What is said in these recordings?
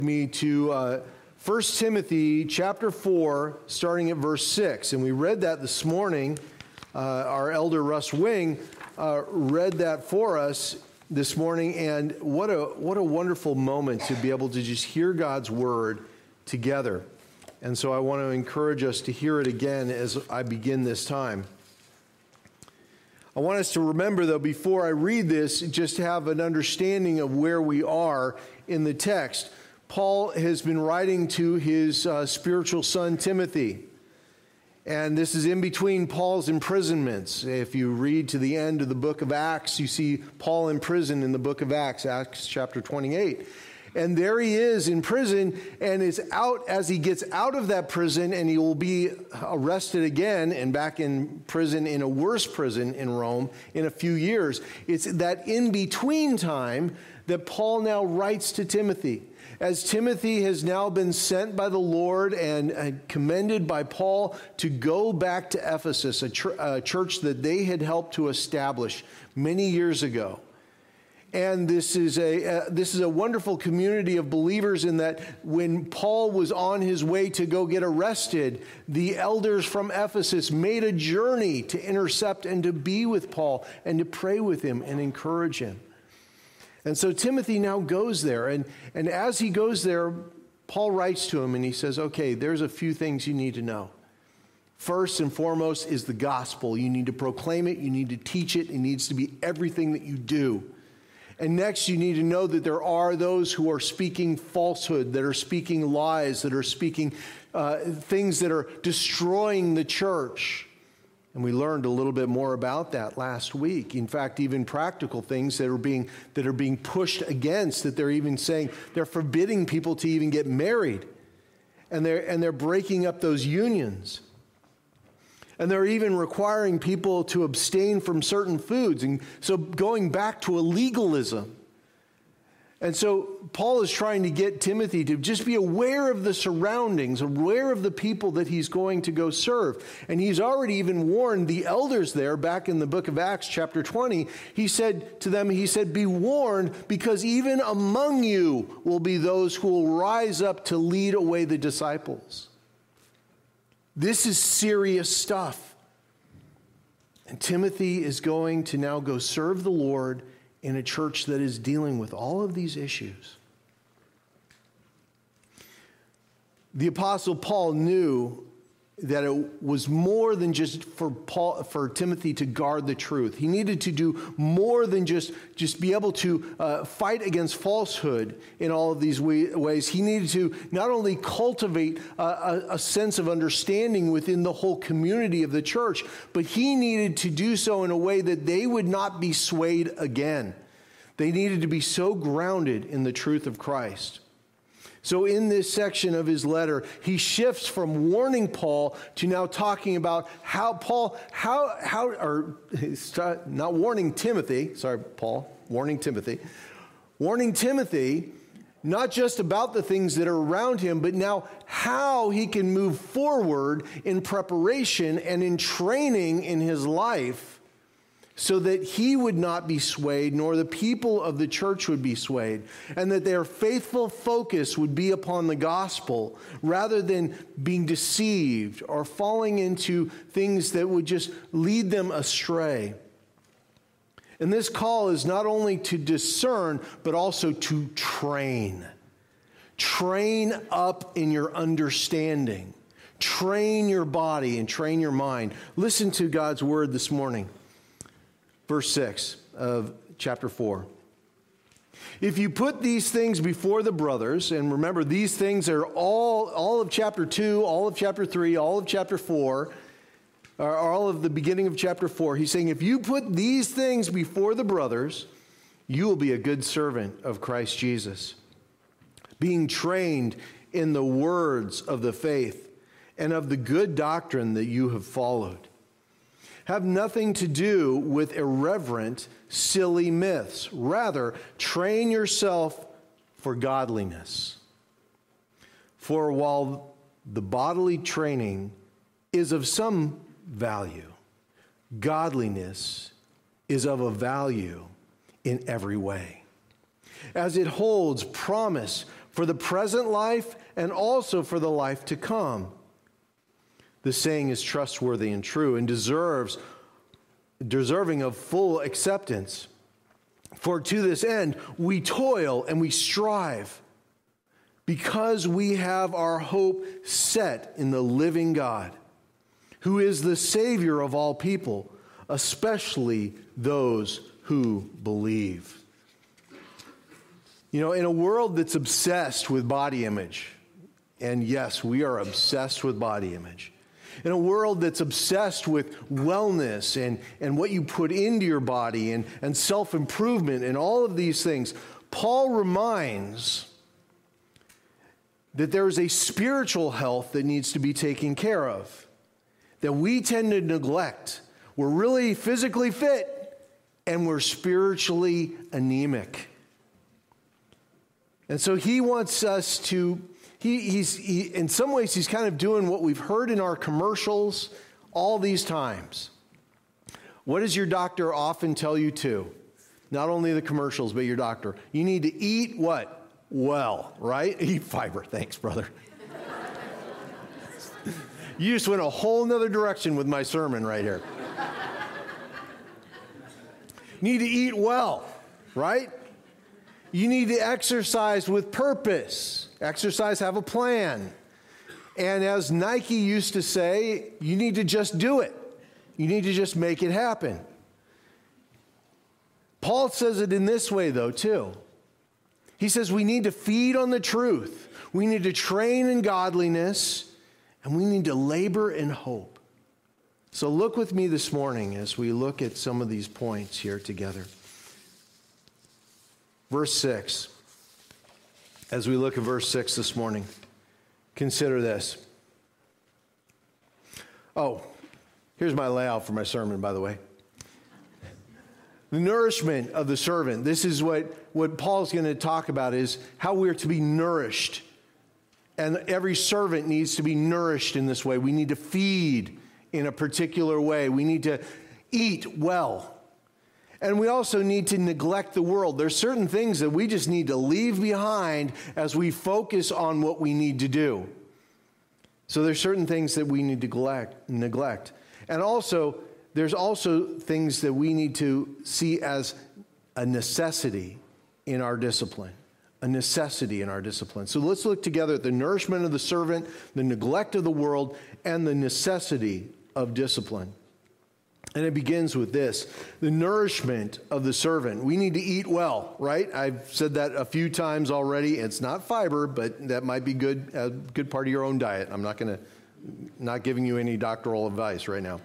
Me to 1 Timothy chapter 4, starting at verse 6. And we read that this morning. Our elder Russ Wing read that for us this morning. And what a wonderful moment to be able to just hear God's word together. And so I want to encourage us to hear it again as I begin this time. I want us to remember, though, before I read this, just have an understanding of where we are in the text. Paul has been writing to his spiritual son, Timothy. And this is in between Paul's imprisonments. If you read to the end of the book of Acts, you see Paul in prison in the book of Acts, Acts chapter 28. And there he is in prison and is out as he gets out of that prison, and he will be arrested again and back in prison, in a worse prison in Rome in a few years. It's that in-between time that Paul now writes to Timothy. As Timothy has now been sent by the Lord and commended by Paul to go back to Ephesus, a church that they had helped to establish many years ago. And this is a wonderful community of believers in that when Paul was on his way to go get arrested, the elders from Ephesus made a journey to intercept and to be with Paul and to pray with him and encourage him. And so Timothy now goes there, and as he goes there, Paul writes to him and he says, okay, there's a few things you need to know. First and foremost is the gospel. You need to proclaim it, you need to teach it, it needs to be everything that you do. And next, you need to know that there are those who are speaking falsehood, that are speaking lies, that are speaking things that are destroying the church. And we learned a little bit more about that last week. In fact, even practical things that are being pushed against, that they're even saying they're forbidding people to even get married. And they're breaking up those unions. And they're even requiring people to abstain from certain foods. And so going back to a legalism. And so Paul is trying to get Timothy to just be aware of the surroundings, aware of the people that he's going to go serve. And he's already even warned the elders there back in the book of Acts chapter 20. He said to them, be warned, because even among you will be those who will rise up to lead away the disciples. This is serious stuff. And Timothy is going to now go serve the Lord in a church that is dealing with all of these issues. The Apostle Paul knew that it was more than just for Timothy to guard the truth. He needed to do more than just be able to fight against falsehood in all of these ways. He needed to not only cultivate a sense of understanding within the whole community of the church, but he needed to do so in a way that they would not be swayed again. They needed to be so grounded in the truth of Christ. So in this section of his letter, he shifts from warning Paul to now talking about not warning Timothy, warning Timothy, not just about the things that are around him, but now how he can move forward in preparation and in training in his life so that he would not be swayed, nor the people of the church would be swayed, and that their faithful focus would be upon the gospel rather than being deceived or falling into things that would just lead them astray. And this call is not only to discern, but also to train. Train up in your understanding. Train your body and train your mind. Listen to God's word this morning. Verse 6 of chapter 4. If you put these things before the brothers, and remember these things are all of chapter 2, all of chapter 3, all of chapter 4, or all of the beginning of chapter 4. He's saying if you put these things before the brothers, you will be a good servant of Christ Jesus, being trained in the words of the faith and of the good doctrine that you have followed. Have nothing to do with irreverent, silly myths. Rather, train yourself for godliness. For while the bodily training is of some value, godliness is of a value in every way, as it holds promise for the present life and also for the life to come. The saying is trustworthy and true and deserving of full acceptance. For to this end we toil and we strive, because we have our hope set in the living God, who is the Savior of all people, especially those who believe. You know, in a world that's obsessed with body image, and yes, we are obsessed with body image. In a world that's obsessed with wellness and what you put into your body and self-improvement and all of these things, Paul reminds that there is a spiritual health that needs to be taken care of, that we tend to neglect. We're really physically fit and we're spiritually anemic. And so he wants us to, in some ways, he's kind of doing what we've heard in our commercials all these times. What does your doctor often tell you to? Not only the commercials, but your doctor. You need to eat what? Well, right? Eat fiber. Thanks, brother. You just went a whole nother direction with my sermon right here. You need to eat well, right? You need to exercise with purpose. Exercise, have a plan. And as Nike used to say, you need to just do it. You need to just make it happen. Paul says it in this way, though, too. He says we need to feed on the truth. We need to train in godliness. And we need to labor in hope. So look with me this morning as we look at some of these points here together. Verse 6. As we look at verse 6 this morning, consider this. Oh, here's my layout for my sermon, by the way. The nourishment of the servant. This is what Paul's going to talk about, is how we're to be nourished. And every servant needs to be nourished in this way. We need to feed in a particular way. We need to eat well. And we also need to neglect the world. There's certain things that we just need to leave behind as we focus on what we need to do. So there's certain things that we need to neglect. And also, there's also things that we need to see as a necessity in our discipline. A necessity in our discipline. So let's look together at the nourishment of the servant, the neglect of the world, and the necessity of discipline. And it begins with this, the nourishment of the servant. We need to eat well, right? I've said that a few times already. It's not fiber, but that might be a good part of your own diet. I'm not giving you any doctoral advice right now.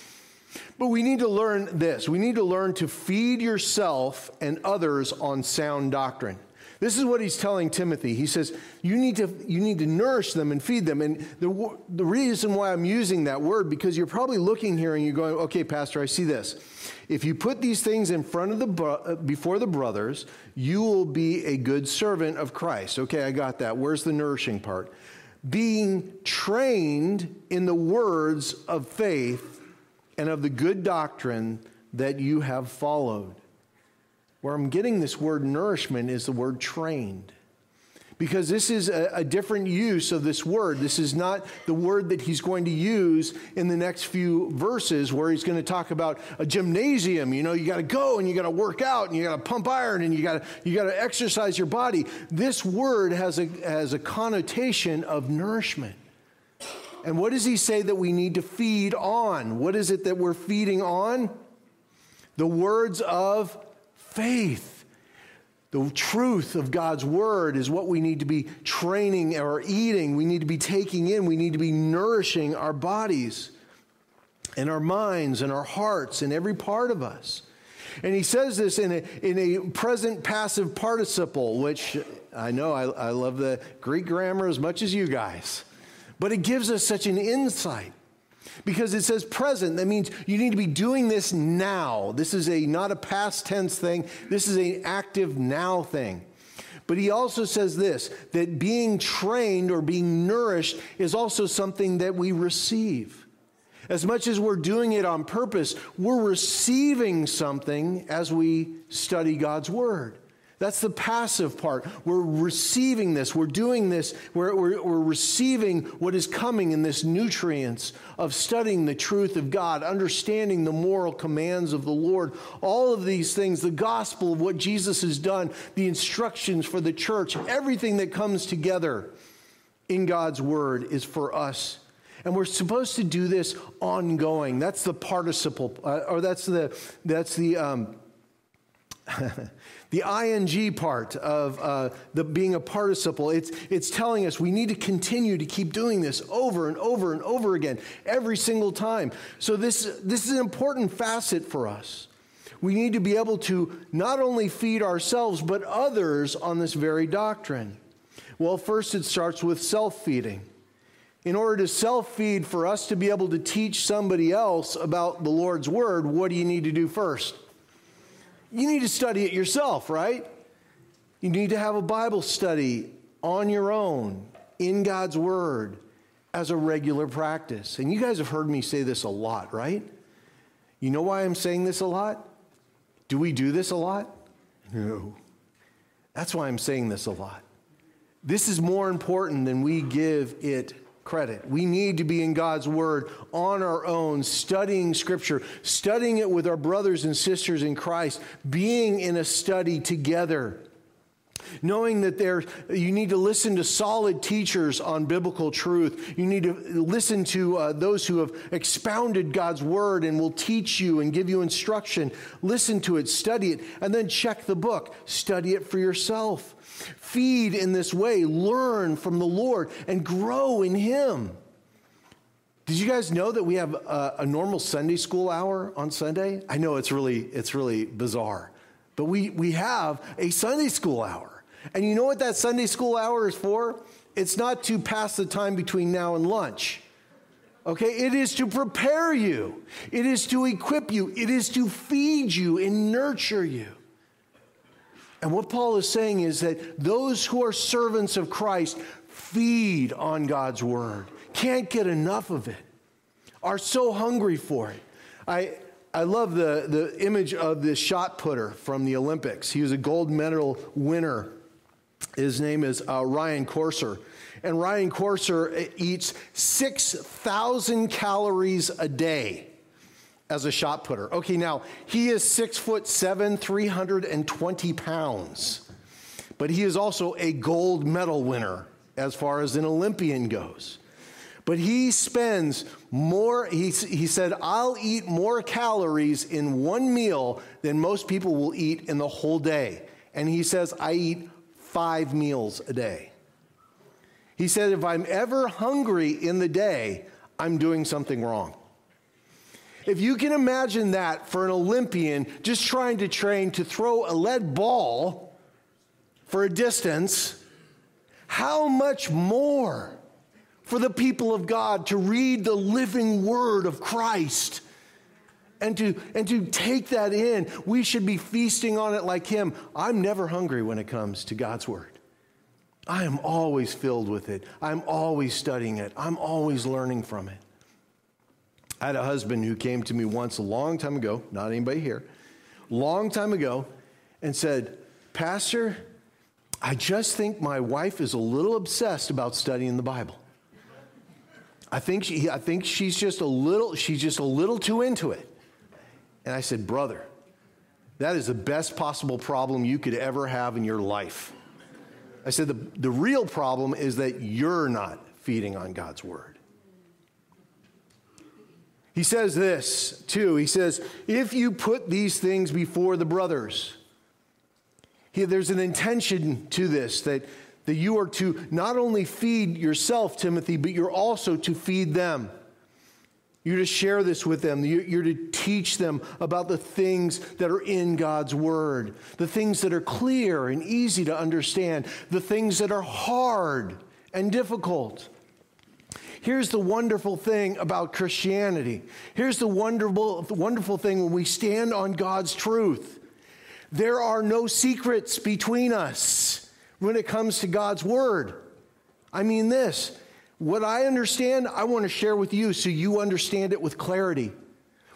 But we need to learn this. We need to learn to feed yourself and others on sound doctrine. This is what he's telling Timothy. He says, you need to nourish them and feed them. And the reason why I'm using that word, because you're probably looking here and you're going, okay, Pastor, I see this. If you put these things in front of before the brothers, you will be a good servant of Christ. Okay, I got that. Where's the nourishing part? Being trained in the words of faith and of the good doctrine that you have followed. Where I'm getting this word nourishment is the word trained. Because this is a different use of this word. This is not the word that he's going to use in the next few verses where he's going to talk about a gymnasium. You know, you got to go and you got to work out and you got to pump iron and you got to exercise your body. This word has a connotation of nourishment. And what does he say that we need to feed on? What is it that we're feeding on? The words of faith. The truth of God's word is what we need to be training or eating. We need to be taking in. We need to be nourishing our bodies and our minds and our hearts and every part of us. And he says this in a present passive participle, which I know I love the Greek grammar as much as you guys. But it gives us such an insight. Because it says present, that means you need to be doing this now. This is not a past tense thing. This is an active now thing. But he also says this, that being trained or being nourished is also something that we receive. As much as we're doing it on purpose, we're receiving something as we study God's word. That's the passive part. We're receiving this. We're doing this. We're receiving what is coming in this nutrients of studying the truth of God, understanding the moral commands of the Lord. All of these things, the gospel of what Jesus has done, the instructions for the church, everything that comes together in God's word is for us. And we're supposed to do this ongoing. That's the participle, or that's the the ing part of the being a participle. It's telling us we need to continue to keep doing this over and over and over again, every single time. So this is an important facet for us. We need to be able to not only feed ourselves, but others on this very doctrine. Well, first it starts with self-feeding. In order to self-feed, for us to be able to teach somebody else about the Lord's word, what do you need to do first? You need to study it yourself, right? You need to have a Bible study on your own, in God's word, as a regular practice. And you guys have heard me say this a lot, right? You know why I'm saying this a lot? Do we do this a lot? No. That's why I'm saying this a lot. This is more important than we give it credit. We need to be in God's word on our own, studying Scripture, studying it with our brothers and sisters in Christ, being in a study together, knowing that you need to listen to solid teachers on biblical truth. You need to listen to those who have expounded God's word and will teach you and give you instruction. Listen to it, study it, and then check the book. Study it for yourself. Feed in this way, learn from the Lord, and grow in Him. Did you guys know that we have a normal Sunday school hour on Sunday? I know it's really bizarre, but we have a Sunday school hour. And you know what that Sunday school hour is for? It's not to pass the time between now and lunch. Okay, it is to prepare you. It is to equip you. It is to feed you and nurture you. And what Paul is saying is that those who are servants of Christ feed on God's word, can't get enough of it, are so hungry for it. I love the image of the shot putter from the Olympics. He was a gold medal winner. His name is Ryan Corser. And Ryan Corser eats 6,000 calories a day as a shot putter. Okay, now, he is 6'7", 320 pounds. But he is also a gold medal winner as far as an Olympian goes. But he spends more, he said, I'll eat more calories in one meal than most people will eat in the whole day. And he says, I eat 5 meals a day. He said, if I'm ever hungry in the day, I'm doing something wrong. If you can imagine that for an Olympian just trying to train to throw a lead ball for a distance, how much more for the people of God to read the living word of Christ and to take that in? We should be feasting on it like him. I'm never hungry when it comes to God's word. I am always filled with it. I'm always studying it. I'm always learning from it. I had a husband who came to me once a long time ago, not anybody here, long time ago, and said, Pastor, I just think my wife is a little obsessed about studying the Bible. I think she's just a little too into it. And I said, brother, that is the best possible problem you could ever have in your life. I said, the real problem is that you're not feeding on God's word. He says this, too. He says, if you put these things before the brothers, there's an intention to this, that you are to not only feed yourself, Timothy, but you're also to feed them. You're to share this with them. You're to teach them about the things that are in God's word, the things that are clear and easy to understand, the things that are hard and difficult. Here's the wonderful thing about Christianity. Here's the wonderful thing when we stand on God's truth. There are no secrets between us when it comes to God's word. I mean this. What I understand, I want to share with you so you understand it with clarity.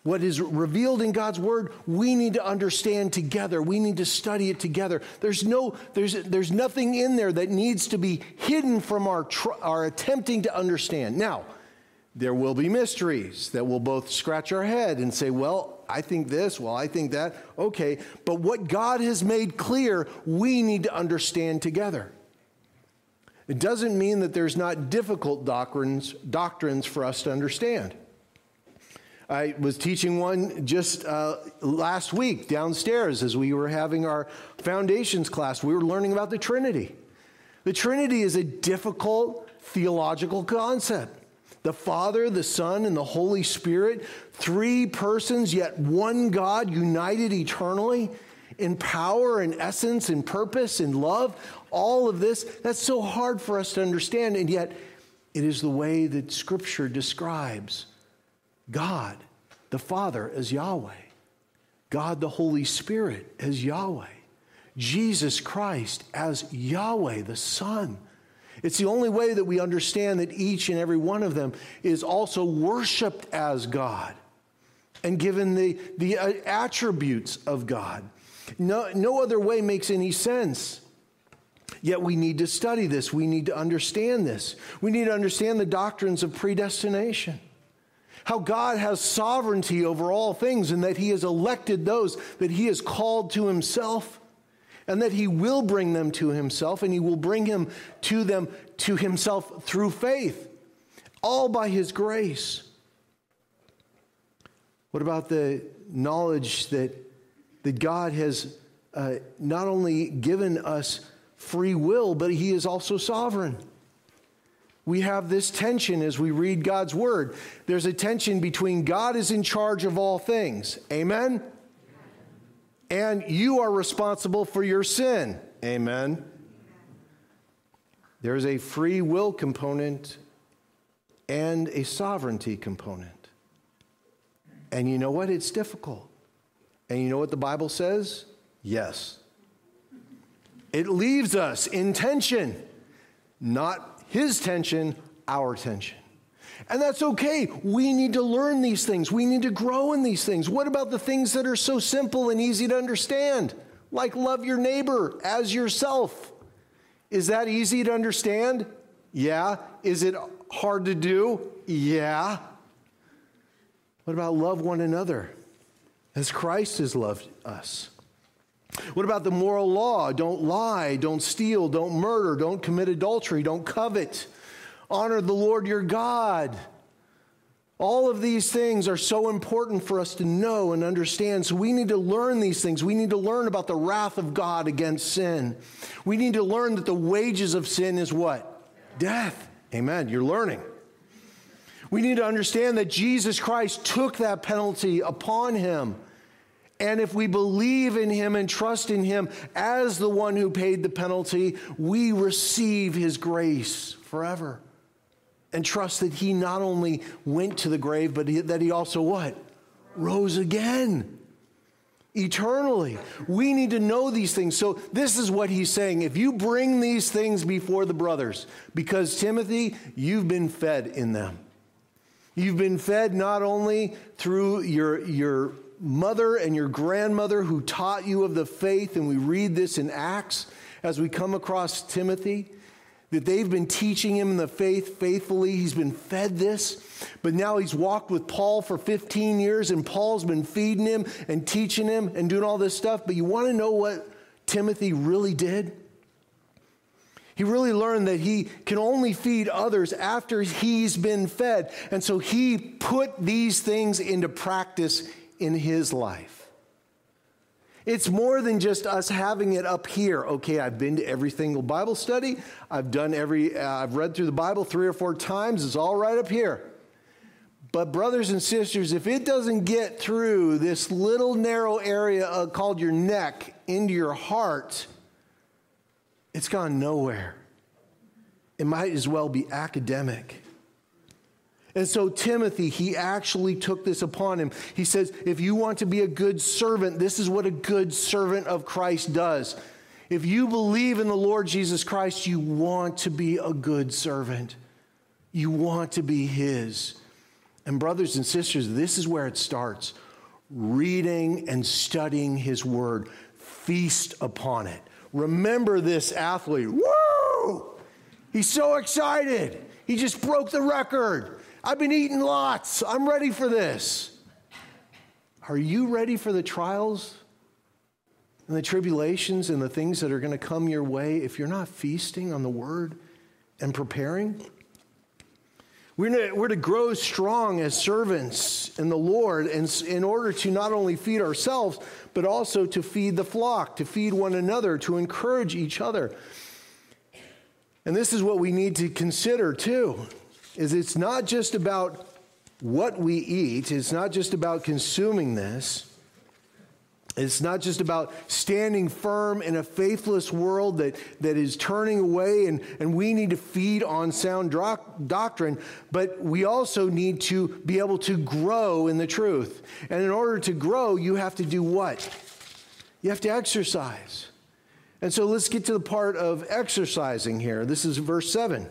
What is revealed in God's word, we need to understand together. We need to study it together. There's nothing in there that needs to be hidden from our attempting to understand. Now, there will be mysteries that will both scratch our head and say, well, I think this, well, I think that. Okay, but what God has made clear, we need to understand together. It doesn't mean that there's not difficult doctrines for us to understand. I was teaching one just last week downstairs as we were having our foundations class. We were learning about the Trinity. The Trinity is a difficult theological concept. The Father, the Son, and the Holy Spirit, three persons, yet one God, united eternally in power and essence and purpose and love. All of this, that's so hard for us to understand, and yet it is the way that Scripture describes God, the Father, as Yahweh. God, the Holy Spirit, as Yahweh. Jesus Christ as Yahweh, the Son. It's the only way that we understand that each and every one of them is also worshiped as God and given the attributes of God. No other way makes any sense. Yet we need to study this. We need to understand this. We need to understand the doctrines of predestination. How God has sovereignty over all things and that he has elected those that he has called to himself and that he will bring them to himself and he will bring them to himself through faith, all by his grace. What about the knowledge that God has not only given us free will, but he is also sovereign? We have this tension as we read God's word. There's a tension between God is in charge of all things. Amen? And you are responsible for your sin. Amen? There's a free will component and a sovereignty component. And you know what? It's difficult. And you know what the Bible says? Yes. It leaves us in tension, not his tension, our tension. And that's okay. We need to learn these things. We need to grow in these things. What about the things that are so simple and easy to understand? Like love your neighbor as yourself. Is that easy to understand? Yeah. Is it hard to do? Yeah. What about love one another as Christ has loved us? What about the moral law? Don't lie, don't steal, don't murder, don't commit adultery, don't covet. Honor the Lord your God. All of these things are so important for us to know and understand. So we need to learn these things. We need to learn about the wrath of God against sin. We need to learn that the wages of sin is what? Death. Amen. You're learning. We need to understand that Jesus Christ took that penalty upon him. And if we believe in him and trust in him as the one who paid the penalty, we receive his grace forever. And trust that he not only went to the grave, but that he also what? Rose again. Eternally. We need to know these things. So this is what he's saying. If you bring these things before the brothers, because Timothy, you've been fed in them. You've been fed not only through your mother and your grandmother who taught you of the faith, and we read this in Acts as we come across Timothy, that they've been teaching him in the faith faithfully. He's been fed this, but now he's walked with Paul for 15 years, and Paul's been feeding him and teaching him and doing all this stuff. But you want to know what Timothy really did? He really learned that he can only feed others after he's been fed. And so he put these things into practice in his life. It's more than just us having it up here. Okay, I've been to every single Bible study. I've read through the Bible 3 or 4 times. It's all right up here. But brothers and sisters, if it doesn't get through this little narrow area called your neck into your heart, it's gone nowhere. It might as well be academic. And so Timothy, he actually took this upon him. He says, if you want to be a good servant, this is what a good servant of Christ does. If you believe in the Lord Jesus Christ, you want to be a good servant. You want to be his. And brothers and sisters, this is where it starts. Reading and studying his word. Feast upon it. Remember this athlete. Woo! He's so excited. He just broke the record. I've been eating lots. I'm ready for this. Are you ready for the trials and the tribulations and the things that are going to come your way if you're not feasting on the word and preparing? We're to grow strong as servants in the Lord in order to not only feed ourselves, but also to feed the flock, to feed one another, to encourage each other. And this is what we need to consider too, is it's not just about what we eat. It's not just about consuming this. It's not just about standing firm in a faithless world that is turning away, and we need to feed on sound doctrine, but we also need to be able to grow in the truth. And in order to grow, you have to do what? You have to exercise. And so let's get to the part of exercising here. This is verse 7.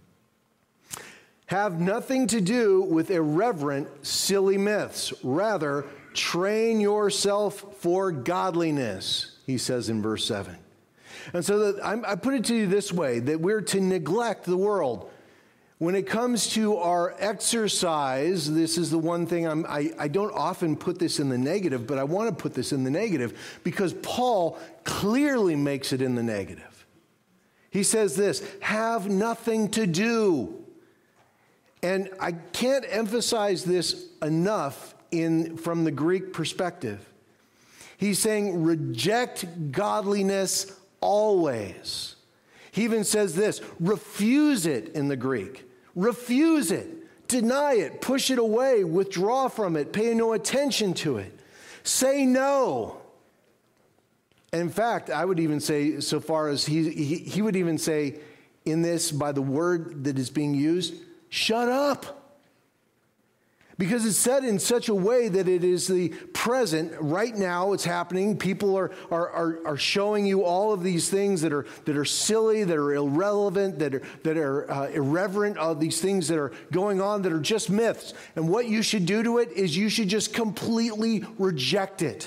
Have nothing to do with irreverent, silly myths. Rather, train yourself for godliness, he says in verse 7. And so I put it to you this way, that we're to neglect the world. When it comes to our exercise, this is the one thing I don't often put this in the negative, but I want to put this in the negative because Paul clearly makes it in the negative. He says this, have nothing to do. And I can't emphasize this enough from the Greek perspective. He's saying reject godliness always. He even says this, refuse it in the Greek. Refuse it, deny it, push it away, withdraw from it, pay no attention to it. Say no. And in fact, I would even say, so far as he would even say in this, by the word that is being used, shut up. Because it's said in such a way that it is the present, right now it's happening. People are showing you all of these things that are silly, that are irrelevant, that are irreverent, all these things that are going on that are just myths. And what you should do to it is you should just completely reject it.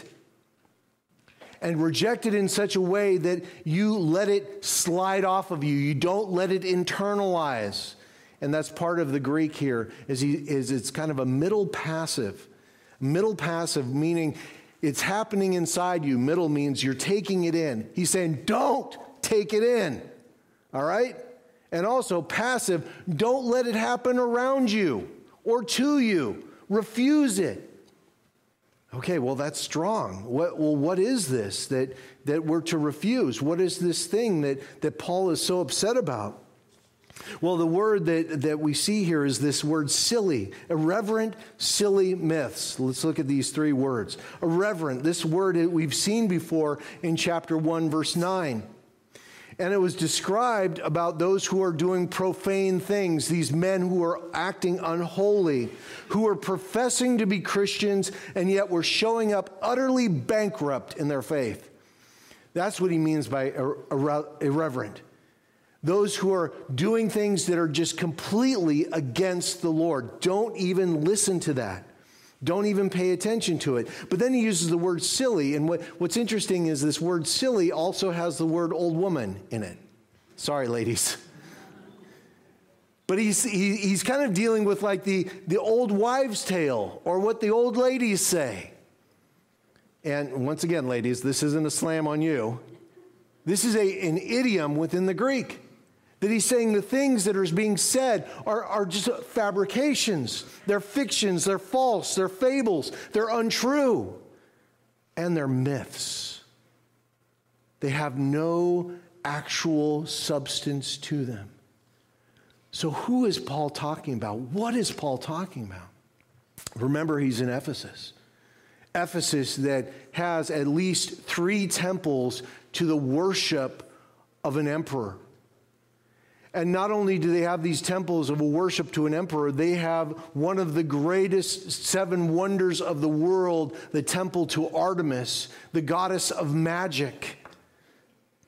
And reject it in such a way that you let it slide off of you. You don't let it internalize. And that's part of the Greek here, is it's kind of a middle passive. Middle passive meaning it's happening inside you. Middle means you're taking it in. He's saying, don't take it in. All right? And also passive, don't let it happen around you or to you. Refuse it. Okay, well, that's strong. What is this that we're to refuse? What is this thing that Paul is so upset about? Well, the word that we see here is this word silly, irreverent, silly myths. Let's look at these three words. Irreverent, this word we've seen before in chapter 1, verse 9. And it was described about those who are doing profane things, these men who are acting unholy, who are professing to be Christians and yet were showing up utterly bankrupt in their faith. That's what he means by irreverent. Those who are doing things that are just completely against the Lord. Don't even listen to that. Don't even pay attention to it. But then he uses the word silly. And what's interesting is this word silly also has the word old woman in it. Sorry, ladies. But he's kind of dealing with like the old wives' tale or what the old ladies say. And once again, ladies, this isn't a slam on you. This is an idiom within the Greek. That he's saying the things that are being said are just fabrications. They're fictions, they're false, they're fables, they're untrue, and they're myths. They have no actual substance to them. So who is Paul talking about? What is Paul talking about? Remember, he's in Ephesus. Ephesus that has at least 3 temples to the worship of an emperor. And not only do they have these temples of a worship to an emperor, they have one of the greatest 7 wonders of the world, the temple to Artemis, the goddess of magic.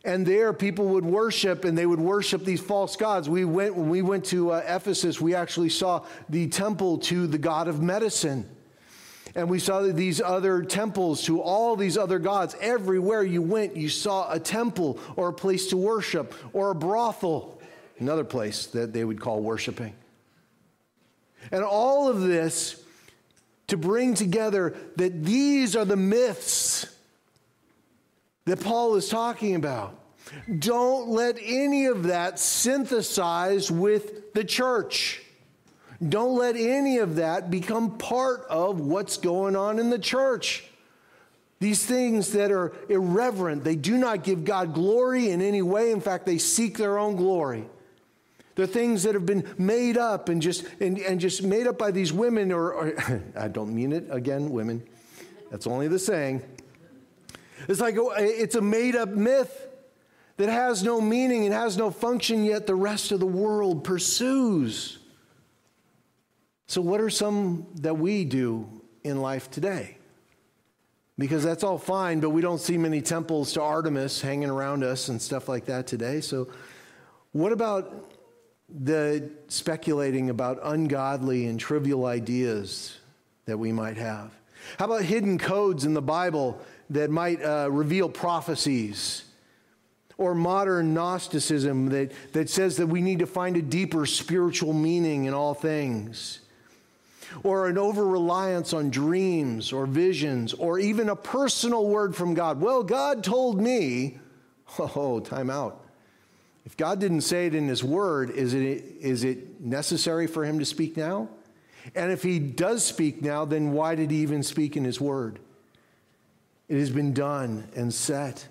And there people would worship, and they would worship these false gods. When we went to Ephesus, we actually saw the temple to the god of medicine. And we saw these other temples to all these other gods. Everywhere you went, you saw a temple or a place to worship, or a brothel, another place that they would call worshiping. And all of this to bring together that these are the myths that Paul is talking about. Don't let any of that synthesize with the church. Don't let any of that become part of what's going on in the church. These things that are irreverent, they do not give God glory in any way. In fact, they seek their own glory. They're things that have been made up and just made up by these women, or I don't mean it, again, women. That's only the saying. It's like it's a made-up myth that has no meaning and has no function, yet the rest of the world pursues. So what are some that we do in life today? Because that's all fine, but we don't see many temples to Artemis hanging around us and stuff like that today. So what about the speculating about ungodly and trivial ideas that we might have? How about hidden codes in the Bible that might reveal prophecies? Or modern Gnosticism that says that we need to find a deeper spiritual meaning in all things? Or an over-reliance on dreams or visions, or even a personal word from God. Well, God told me. Oh, time out. If God didn't say it in His Word, is it necessary for Him to speak now? And if He does speak now, then why did He even speak in His Word? It has been done and set.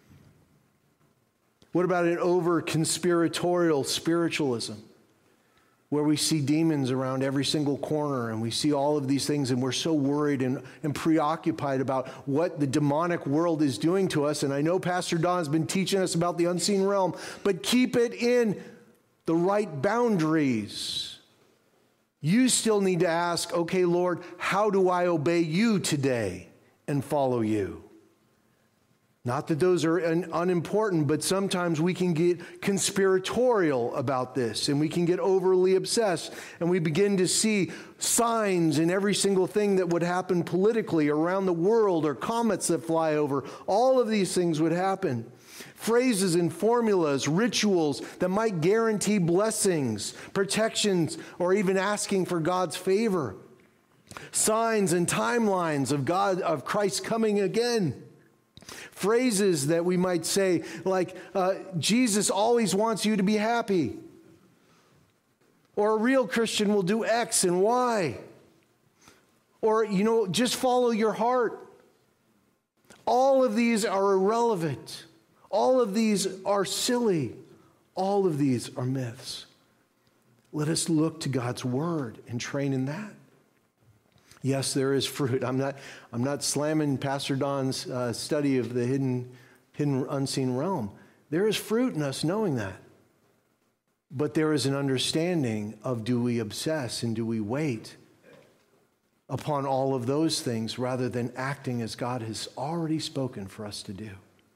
What about an over-conspiratorial spiritualism, where we see demons around every single corner, and we see all of these things, and we're so worried and preoccupied about what the demonic world is doing to us? And I know Pastor Don has been teaching us about the unseen realm, but keep it in the right boundaries. You still need to ask, okay, Lord, how do I obey you today and follow you? Not that those are unimportant, but sometimes we can get conspiratorial about this, and we can get overly obsessed, and we begin to see signs in every single thing that would happen politically around the world, or comets that fly over. All of these things would happen. Phrases and formulas, rituals that might guarantee blessings, protections, or even asking for God's favor. Signs and timelines of Christ coming again. Phrases that we might say like, Jesus always wants you to be happy. Or a real Christian will do X and Y. Or, just follow your heart. All of these are irrelevant. All of these are silly. All of these are myths. Let us look to God's Word and train in that. Yes, there is fruit. I'm not slamming Pastor Don's study of the hidden unseen realm. There is fruit in us knowing that. But there is an understanding of, do we obsess and do we wait upon all of those things rather than acting as God has already spoken for us to do?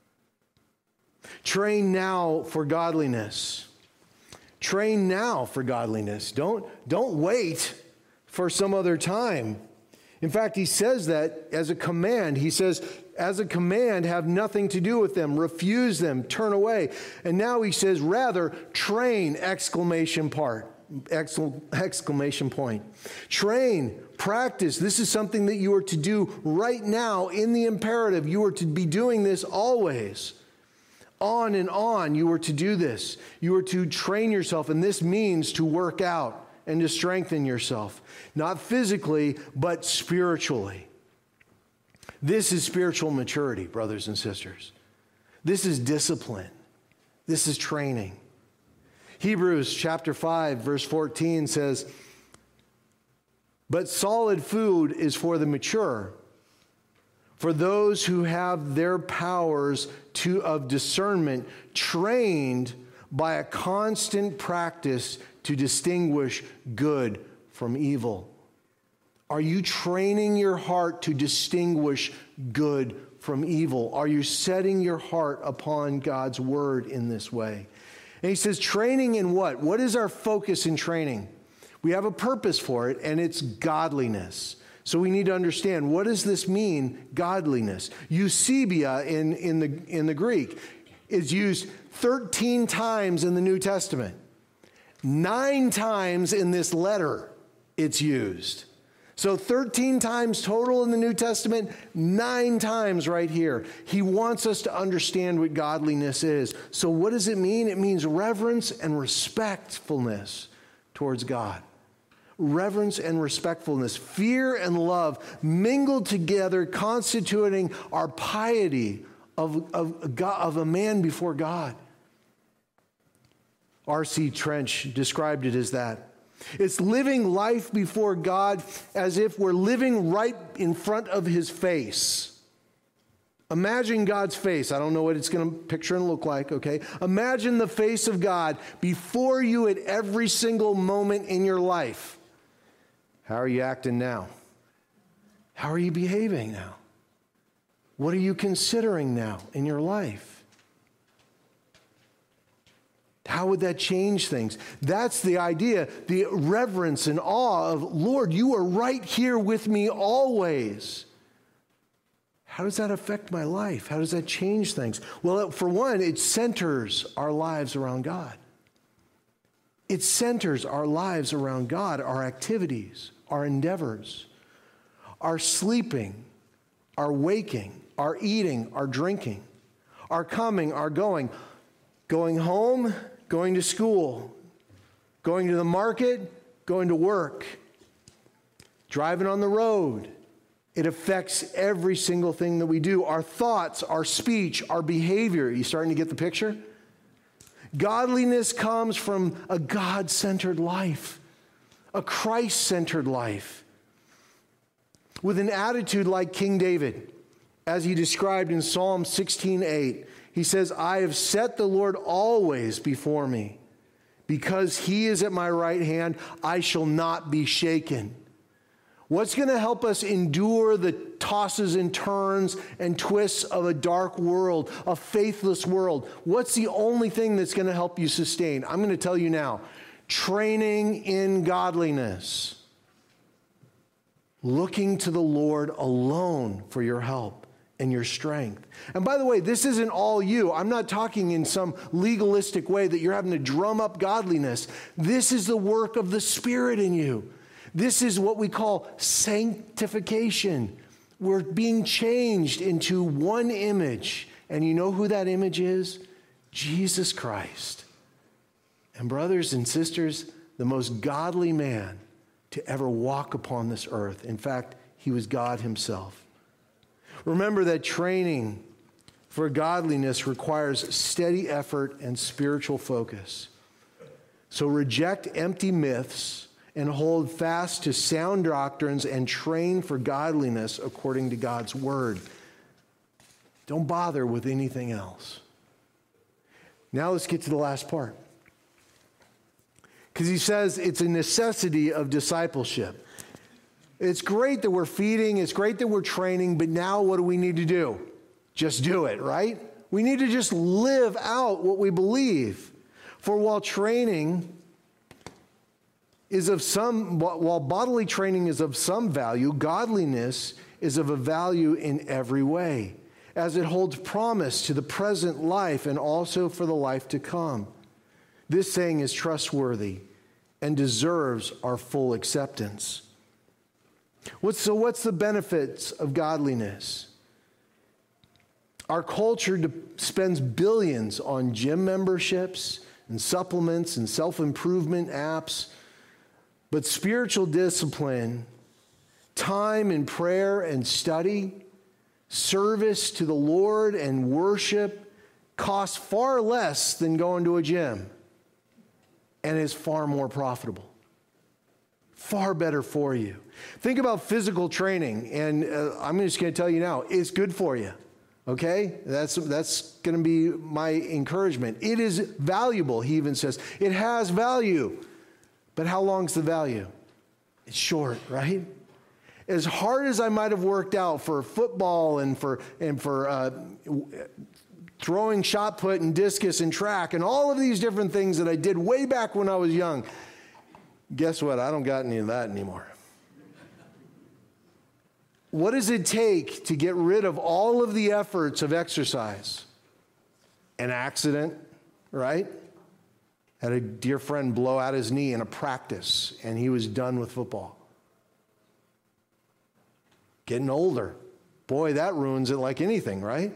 Train now for godliness. Train now for godliness. Don't wait for some other time. In fact, he says that as a command. He says, as a command, have nothing to do with them. Refuse them. Turn away. And now he says, rather, train, exclamation point. Train, practice. This is something that you are to do right now in the imperative. You are to be doing this always. On and on, you are to do this. You are to train yourself, and this means to work out and to strengthen yourself. Not physically, but spiritually. This is spiritual maturity, brothers and sisters. This is discipline. This is training. Hebrews chapter 5, verse 14 says, but solid food is for the mature, for those who have their powers of discernment trained by a constant practice to distinguish good from evil. Are you training your heart to distinguish good from evil? Are you setting your heart upon God's word in this way? And he says, training in what? What is our focus in training? We have a purpose for it, and it's godliness. So we need to understand, what does this mean, godliness? Eusebia in the Greek is used 13 times in the New Testament. 9 times in this letter it's used. So 13 times total in the New Testament, 9 times right here. He wants us to understand what godliness is. So what does it mean? It means reverence and respectfulness towards God. Reverence and respectfulness, fear and love mingled together, constituting our piety of a man before God. R.C. Trench described it as that. It's living life before God as if we're living right in front of his face. Imagine God's face. I don't know what it's going to picture and look like, okay? Imagine the face of God before you at every single moment in your life. How are you acting now? How are you behaving now? What are you considering now in your life? How would that change things? That's the idea, the reverence and awe of, Lord, you are right here with me always. How does that affect my life? How does that change things? Well, for one, it centers our lives around God. It centers our lives around God, our activities, our endeavors, our sleeping, our waking, our eating, our drinking, our coming, our going home, going to school, going to the market, going to work, driving on the road. It affects every single thing that we do. Our thoughts, our speech, our behavior. Are you starting to get the picture? Godliness comes from a God-centered life, a Christ-centered life, with an attitude like King David, as he described in Psalm 16:8. He says, I have set the Lord always before me. Because he is at my right hand, I shall not be shaken. What's going to help us endure the tosses and turns and twists of a dark world, a faithless world? What's the only thing that's going to help you sustain? I'm going to tell you now. Training in godliness. Looking to the Lord alone for your help and your strength. And by the way, this isn't all you. I'm not talking in some legalistic way that you're having to drum up godliness. This is the work of the Spirit in you. This is what we call sanctification. We're being changed into one image. And you know who that image is? Jesus Christ. And brothers and sisters, the most godly man to ever walk upon this earth. In fact, he was God himself. Remember that training for godliness requires steady effort and spiritual focus. So reject empty myths and hold fast to sound doctrines and train for godliness according to God's word. Don't bother with anything else. Now let's get to the last part. Because he says it's a necessity of discipleship. It's great that we're feeding, it's great that we're training, but now what do we need to do? Just do it, right? We need to just live out what we believe. For while bodily training is of some value, godliness is of a value in every way, as it holds promise to the present life and also for the life to come. This saying is trustworthy and deserves our full acceptance. What's the benefits of godliness? Our culture spends billions on gym memberships and supplements and self-improvement apps, but spiritual discipline, time in prayer and study, service to the Lord and worship costs far less than going to a gym and is far more profitable. Far better for you. Think about physical training, and I'm just going to tell you now, it's good for you. Okay? That's going to be my encouragement. It is valuable, he even says. It has value. But how long's the value? It's short, right? as hard as I might have worked out for football and for throwing shot put and discus and track and all of these different things that I did way back when I was young, guess what? I don't got any of that anymore. What does it take to get rid of all of the efforts of exercise? An accident, right? Had a dear friend blow out his knee in a practice, and he was done with football. Getting older. Boy, that ruins it like anything, right?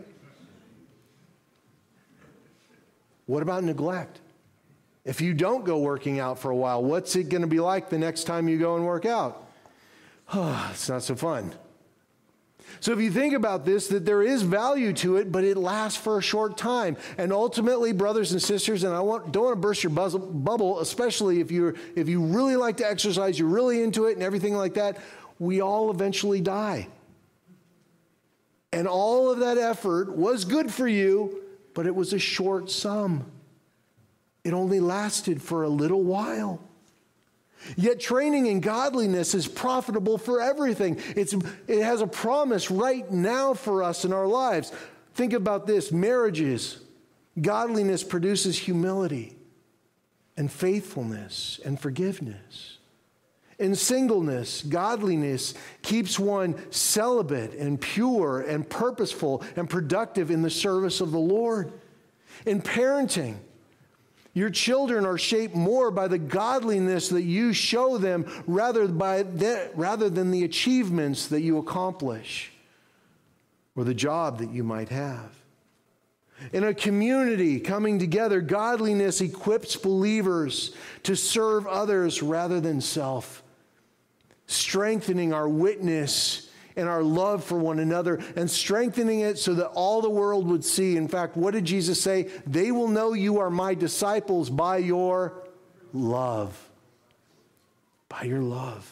What about neglect? If you don't go working out for a while, what's it going to be like the next time you go and work out? It's not so fun. So if you think about this, that there is value to it, but it lasts for a short time. And ultimately, brothers and sisters, and don't want to burst your bubble, especially if you really like to exercise, you're really into it and everything like that, we all eventually die. And all of that effort was good for you, but it was a short sum. It only lasted for a little while. Yet training in godliness is profitable for everything. It has a promise right now for us in our lives. Think about this. Marriages, godliness produces humility and faithfulness and forgiveness. In singleness, godliness keeps one celibate and pure and purposeful and productive in the service of the Lord. In parenting, your children are shaped more by the godliness that you show them rather than the achievements that you accomplish or the job that you might have. In a community coming together, godliness equips believers to serve others rather than self, strengthening our witness and our love for one another, and strengthening it so that all the world would see. In fact, what did Jesus say? They will know you are my disciples by your love. By your love.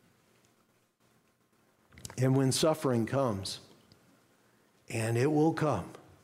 And when suffering comes, and it will come,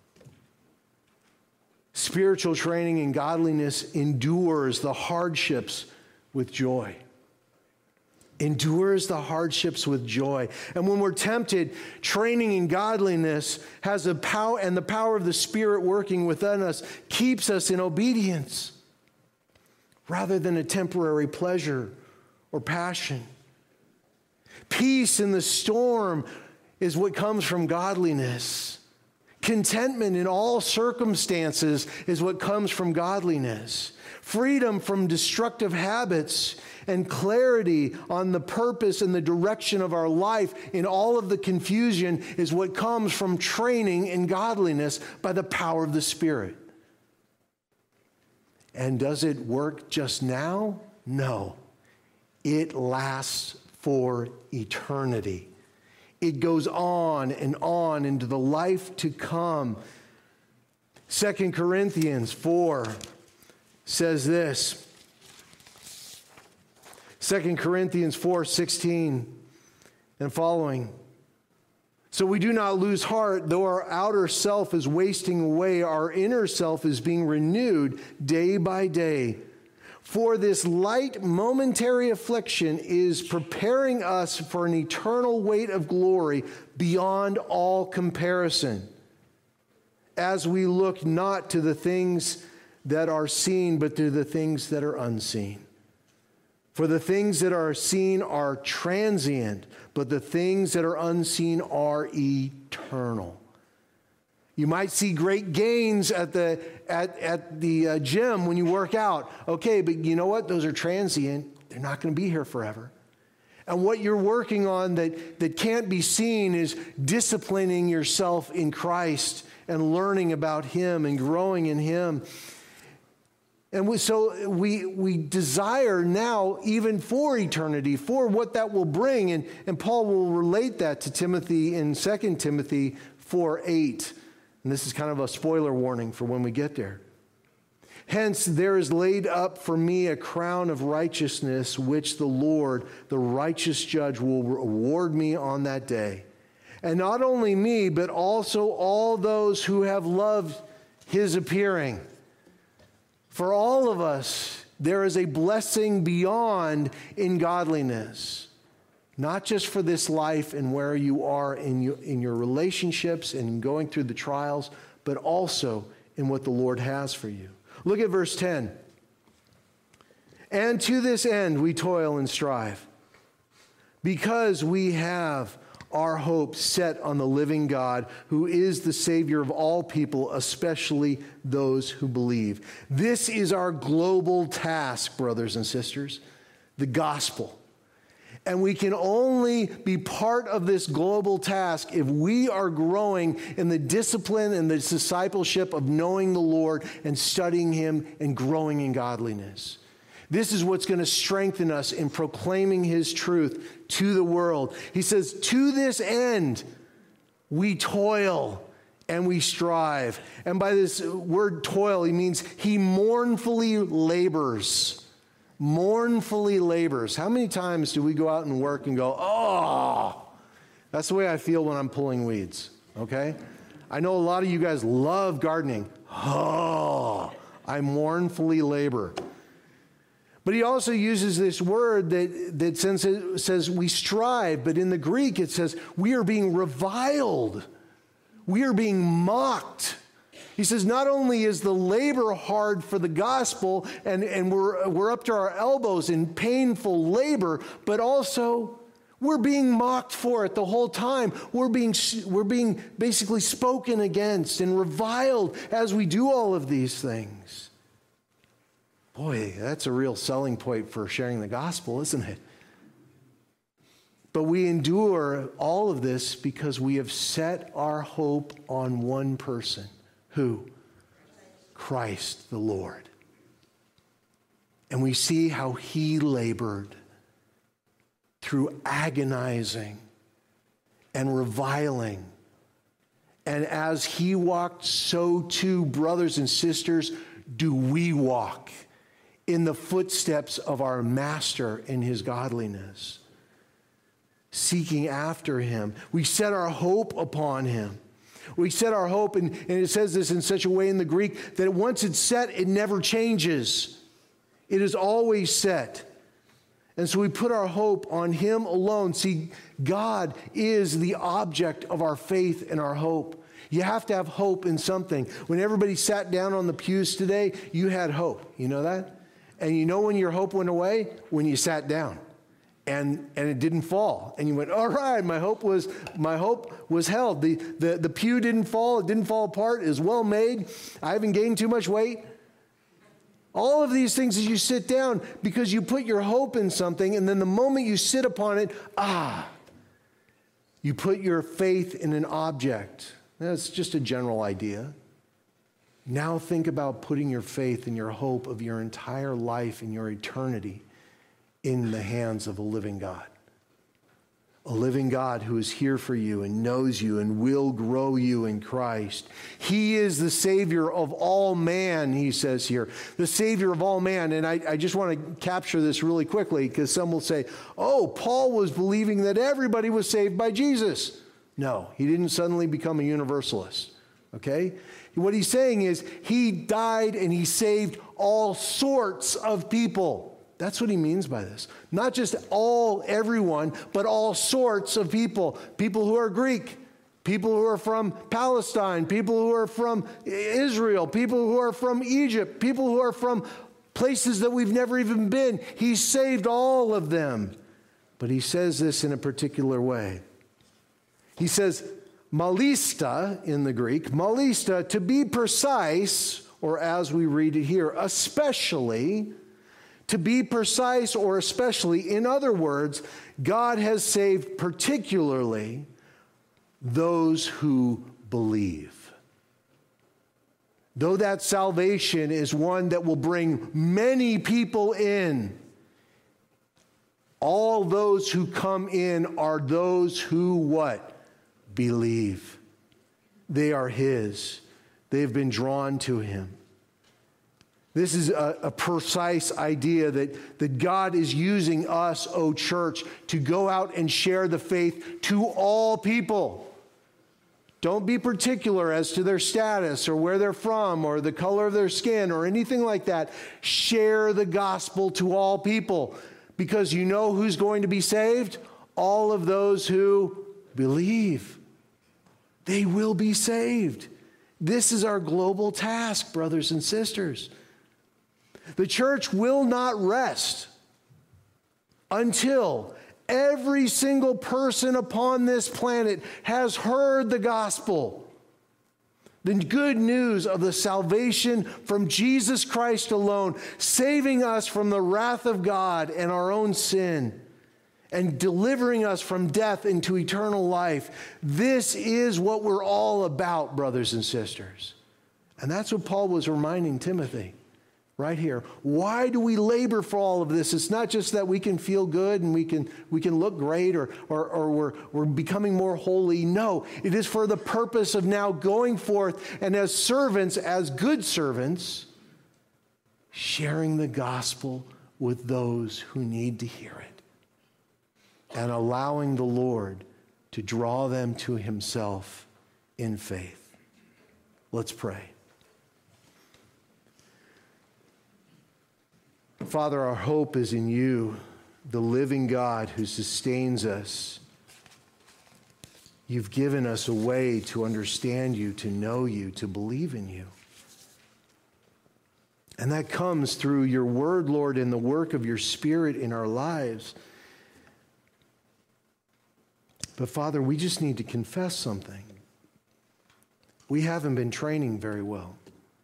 spiritual training in godliness endures the hardships with joy. Endures the hardships with joy. And when we're tempted, training in godliness has a power, and the power of the Spirit working within us keeps us in obedience rather than a temporary pleasure or passion. Peace in the storm is what comes from godliness. Contentment in all circumstances is what comes from godliness. Freedom from destructive habits and clarity on the purpose and the direction of our life in all of the confusion is what comes from training in godliness by the power of the Spirit. And does it work just now? No. It lasts for eternity. It goes on and on into the life to come. 2 Corinthians 4 says this. 2 Corinthians 4:16 and following. So we do not lose heart, though our outer self is wasting away, our inner self is being renewed day by day. For this light momentary affliction is preparing us for an eternal weight of glory beyond all comparison, as we look not to the things that are seen, but to the things that are unseen. For the things that are seen are transient, but the things that are unseen are eternal. You might see great gains at the gym when you work out. Okay, but you know what? Those are transient. They're not going to be here forever. And what you're working on that can't be seen is disciplining yourself in Christ and learning about Him and growing in Him. And we desire now, even for eternity, for what that will bring. And Paul will relate that to Timothy in 2 Timothy 4:8. And this is kind of a spoiler warning for when we get there. Hence, there is laid up for me a crown of righteousness, which the Lord, the righteous judge, will reward me on that day. And not only me, but also all those who have loved His appearing. For all of us, there is a blessing beyond in godliness. Not just for this life and where you are in your relationships and going through the trials, but also in what the Lord has for you. Look at verse 10. And to this end we toil and strive, because we have our hope set on the living God, who is the Savior of all people, especially those who believe. This is our global task, brothers and sisters, the gospel. And we can only be part of this global task if we are growing in the discipline and the discipleship of knowing the Lord and studying Him and growing in godliness. This is what's going to strengthen us in proclaiming His truth to the world. He says, to this end, we toil and we strive. And by this word toil, he means he mournfully labors. Mournfully labors. How many times do we go out and work and go, oh, that's the way I feel when I'm pulling weeds, okay? I know a lot of you guys love gardening. Oh, I mournfully labor. But he also uses this word that says we strive, but in the Greek it says we are being reviled. We are being mocked. He says not only is the labor hard for the gospel and we're up to our elbows in painful labor, but also we're being mocked for it the whole time. We're being basically spoken against and reviled as we do all of these things. Boy, that's a real selling point for sharing the gospel, isn't it? But we endure all of this because we have set our hope on one person. Who? Christ the Lord. And we see how He labored through agonizing and reviling. And as He walked, so too, brothers and sisters, do we walk in the footsteps of our Master in His godliness, seeking after Him. We set our hope upon Him. We set our hope, and it says this in such a way in the Greek that once it's set, it never changes. It is always set. And so we put our hope on Him alone. See, God is the object of our faith and our hope. You have to have hope in something. When everybody sat down on the pews today, you had hope. You know that? And you know when your hope went away? When you sat down. And it didn't fall. And you went, all right, my hope was held. The pew didn't fall. It didn't fall apart. It was well made. I haven't gained too much weight. All of these things as you sit down because you put your hope in something, and then the moment you sit upon it, you put your faith in an object. That's just a general idea. Now think about putting your faith and your hope of your entire life and your eternity in the hands of a living God. A living God who is here for you and knows you and will grow you in Christ. He is the Savior of all man, he says here. The Savior of all man. And I just want to capture this really quickly because some will say, oh, Paul was believing that everybody was saved by Jesus. No, he didn't suddenly become a universalist. Okay? What he's saying is he died and he saved all sorts of people. That's what he means by this. Not just everyone, but all sorts of people. People who are Greek, people who are from Palestine, people who are from Israel, people who are from Egypt, people who are from places that we've never even been. He saved all of them. But he says this in a particular way. He says, malista in the Greek, malista, to be precise, or as we read it here, especially. To be precise or especially, in other words, God has saved particularly those who believe. Though that salvation is one that will bring many people in, all those who come in are those who what? Believe. They are His. They have been drawn to Him. This is a precise idea that God is using us, O church, to go out and share the faith to all people. Don't be particular as to their status or where they're from or the color of their skin or anything like that. Share the gospel to all people because you know who's going to be saved? all of those who believe. They will be saved. This is our global task, brothers and sisters. The church will not rest until every single person upon this planet has heard the gospel, the good news of the salvation from Jesus Christ alone, saving us from the wrath of God and our own sin, and delivering us from death into eternal life. This is what we're all about, brothers and sisters. And that's what Paul was reminding Timothy right here. Why do we labor for all of this? It's not just that we can feel good and we can look great or we're becoming more holy. No, it is for the purpose of now going forth and as servants, as good servants, sharing the gospel with those who need to hear it and allowing the Lord to draw them to himself in faith. Let's pray. Father, our hope is in you, the living God who sustains us. You've given us a way to understand you, to know you, to believe in you. And that comes through your word, Lord, and the work of your Spirit in our lives. But Father, we just need to confess something. We haven't been training very well.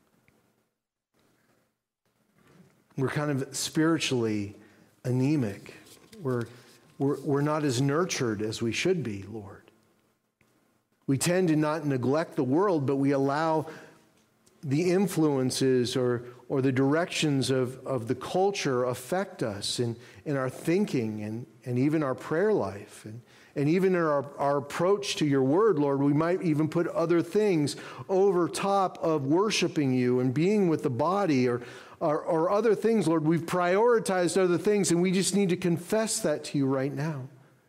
We're kind of spiritually anemic. We're not as nurtured as we should be, Lord. We tend to not neglect the world, but we allow the influences or the directions of the culture affect us in our thinking and even our prayer life. And even in our approach to your word, Lord, we might even put other things over top of worshiping you and being with the body or other things, Lord. We've prioritized other things, and we just need to confess that to you right now.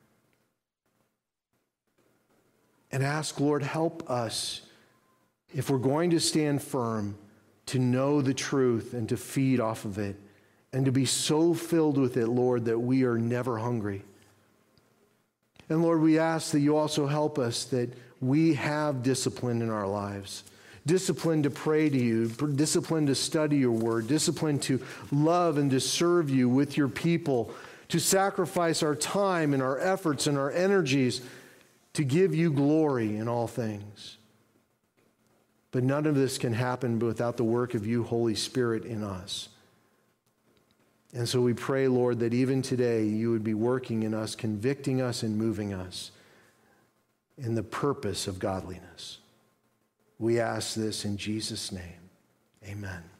And ask, Lord, help us, if we're going to stand firm, to know the truth and to feed off of it, and to be so filled with it, Lord, that we are never hungry. And Lord, we ask that you also help us that we have discipline in our lives. Discipline to pray to you, discipline to study your word, discipline to love and to serve you with your people, to sacrifice our time and our efforts and our energies to give you glory in all things. But none of this can happen without the work of you, Holy Spirit, in us. And so we pray, Lord, that even today you would be working in us, convicting us and moving us in the purpose of godliness. We ask this in Jesus' name. Amen.